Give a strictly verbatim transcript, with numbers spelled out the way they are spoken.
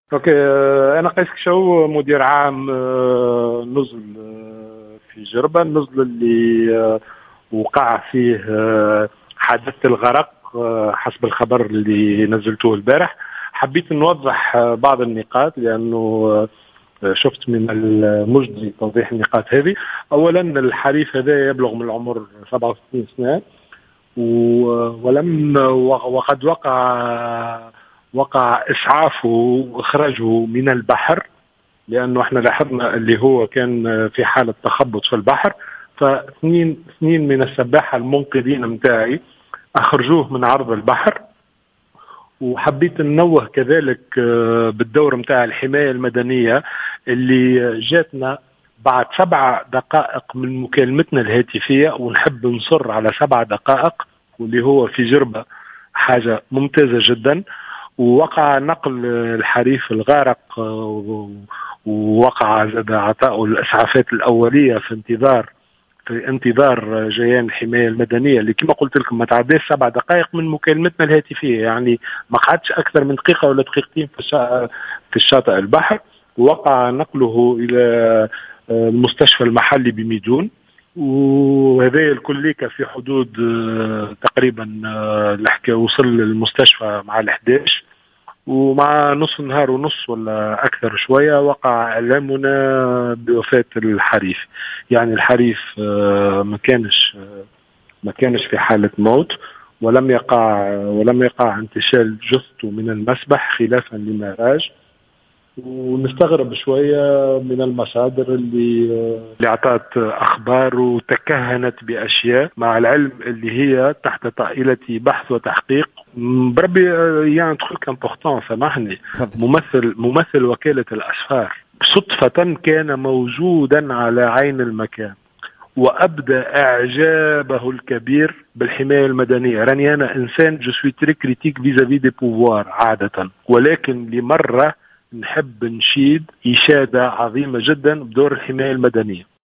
اوكي. آه، انا قيس كشو، مدير عام آه، نزل آه، في جربة. النزل اللي آه، وقع فيه آه، حادثة الغرق آه، حسب الخبر اللي نزلته البارح. حبيت نوضح آه، بعض النقاط لأنه آه، شفت من المجدي توضيح النقاط هذه. أولا، الحريف هذا يبلغ من العمر سبعة وستين سنة، و- ولم وقد وقع وقع إسعافه وإخراجه من البحر، لأنه احنا لاحظنا اللي هو كان في حالة تخبط في البحر. فاثنين اثنين من السباحة المنقذين متاعي أخرجوه من عرض البحر. وحبيت ننوه كذلك آه، بالدور متاع الحماية المدنية اللي جاتنا بعد سبع دقائق من مكالمتنا الهاتفية، ونحب نصر على سبع دقائق، واللي هو في جربة حاجة ممتازة جدا. ووقع نقل الحريف الغارق آه، ووقع زاد عطاء الإسعافات الأولية في انتظار في انتظار جيان الحماية المدنية اللي كما قلت لكم ما تعداش سبع دقائق من مكالمتنا الهاتفية، يعني ما قعدش أكثر من دقيقة ولا دقيقتين في الشا... في الشاطئ البحر. ووقع نقله إلى آه، المستشفى المحلي بميدون. وهذا الكليكة في حدود آه، تقريبا آه، الحكا وصل للمستشفى مع الحداش، ومع نص نهار ونص ولا أكثر شوية وقع إعلامنا بوفاة الحريف. يعني الحريف آه، ما كانش ما كانش في حالة موت، ولم يقع ولم يقع انتشال جثته من المسبح خلافا لما راج. ونستغرب شوية من المصادر اللي اللي أعطت أخبار وتكهنت بأشياء، مع العلم اللي هي تحت طائلة بحث وتحقيق. م، بربي يعني تقول كان بورتون سامحني. تفضل. ممثل ممثل وكالة الأسفار صدفة كان موجودا على عين المكان، وأبدى إعجابه الكبير بالحماية المدنية. راني أنا إنسان جو سوي تري كريتيك فيزافي دي بوفوار عادة، ولكن لمرة نحب نشيد إشادة عظيمة جدا بدور الحماية المدنية.